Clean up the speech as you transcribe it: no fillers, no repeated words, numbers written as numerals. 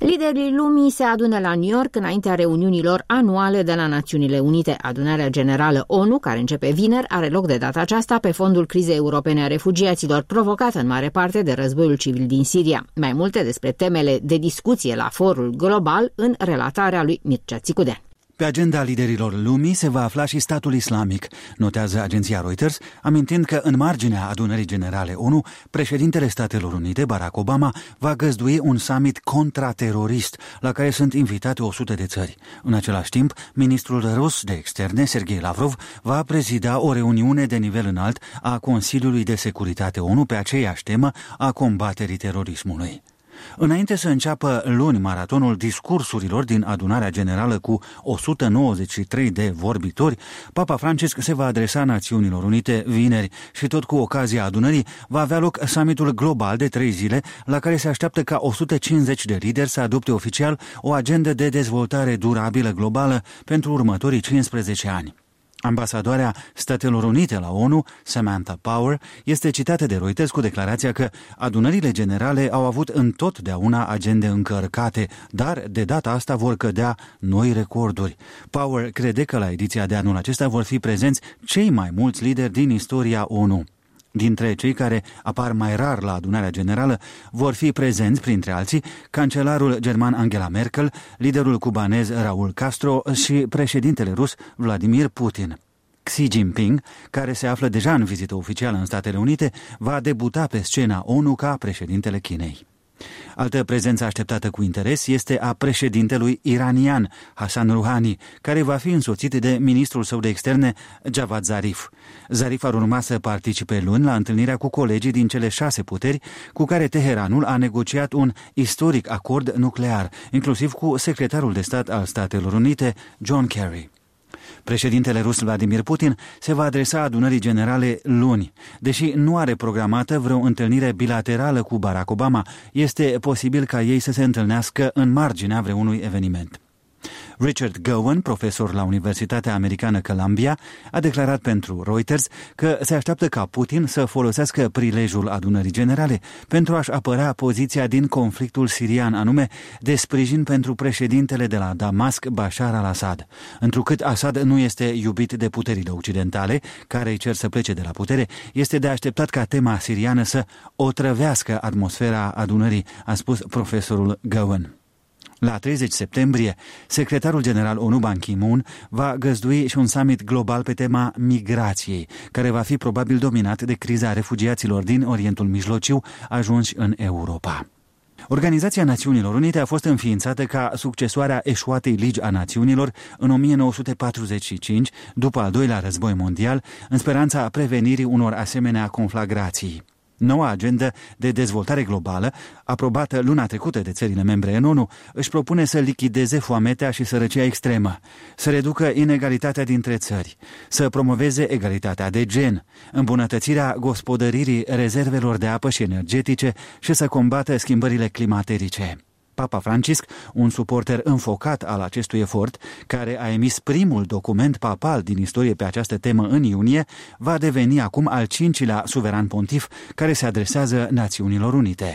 Liderii lumii se adună la New York înaintea reuniunilor anuale de la Națiunile Unite. Adunarea Generală ONU, care începe vineri, are loc de data aceasta pe fondul crizei europene a refugiaților, provocată în mare parte de războiul civil din Siria. Mai multe despre temele de discuție la forul global în relatarea lui Mircea Țicudean. Pe agenda liderilor lumii se va afla și statul islamic, notează agenția Reuters, amintind că în marginea adunării generale ONU, președintele Statelor Unite, Barack Obama, va găzdui un summit contraterorist, la care sunt invitate 100 de țări. În același timp, ministrul rus de externe, Sergei Lavrov, va prezida o reuniune de nivel înalt a Consiliului de Securitate ONU pe aceeași temă a combaterii terorismului. Înainte să înceapă luni maratonul discursurilor din adunarea generală cu 193 de vorbitori, Papa Francisc se va adresa Națiunilor Unite vineri și tot cu ocazia adunării va avea loc summitul global de 3 zile la care se așteaptă ca 150 de lideri să adopte oficial o agendă de dezvoltare durabilă globală pentru următorii 15 ani. Ambasadoarea Statelor Unite la ONU, Samantha Power, este citată de Reuters cu declarația că adunările generale au avut întotdeauna agende încărcate, dar de data asta vor cădea noi recorduri. Power crede că la ediția de anul acesta vor fi prezenți cei mai mulți lideri din istoria ONU. Dintre cei care apar mai rar la adunarea generală vor fi prezenți, printre alții, cancelarul german Angela Merkel, liderul cubanez Raul Castro și președintele rus Vladimir Putin. Xi Jinping, care se află deja în vizită oficială în Statele Unite, va debuta pe scena ONU ca președintele Chinei. Altă prezență așteptată cu interes este a președintelui iranian, Hassan Rouhani, care va fi însoțit de ministrul său de externe, Javad Zarif. Zarif ar urma să participe luni la întâlnirea cu colegii din cele 6 puteri cu care Teheranul a negociat un istoric acord nuclear, inclusiv cu secretarul de stat al Statelor Unite, John Kerry. Președintele rus Vladimir Putin se va adresa adunării generale luni. Deși nu are programată vreo întâlnire bilaterală cu Barack Obama, este posibil ca ei să se întâlnească în marginea vreunui eveniment. Richard Gowan, profesor la Universitatea Americană Columbia, a declarat pentru Reuters că se așteaptă ca Putin să folosească prilejul adunării generale pentru a-și apăra poziția din conflictul sirian, anume de sprijin pentru președintele de la Damasc, Bashar al-Assad. Întrucât Assad nu este iubit de puterile occidentale, care îi cer să plece de la putere, este de așteptat ca tema siriană să otrăvească atmosfera adunării, a spus profesorul Gowan. La 30 septembrie, secretarul general ONU Ban Ki-moon va găzdui și un summit global pe tema migrației, care va fi probabil dominat de criza refugiaților din Orientul Mijlociu ajunși în Europa. Organizația Națiunilor Unite a fost înființată ca succesoarea eșuatei Ligi a Națiunilor în 1945, după al doilea război mondial, în speranța prevenirii unor asemenea conflagrații. Noua agendă de dezvoltare globală, aprobată luna trecută de țările membre în ONU, își propune să lichideze foametea și sărăcia extremă, să reducă inegalitatea dintre țări, să promoveze egalitatea de gen, îmbunătățirea gospodăririi rezervelor de apă și energetice și să combată schimbările climaterice. Papa Francisc, un suporter înfocat al acestui efort, care a emis primul document papal din istorie pe această temă în iunie, va deveni acum al 5-lea suveran pontif care se adresează Națiunilor Unite.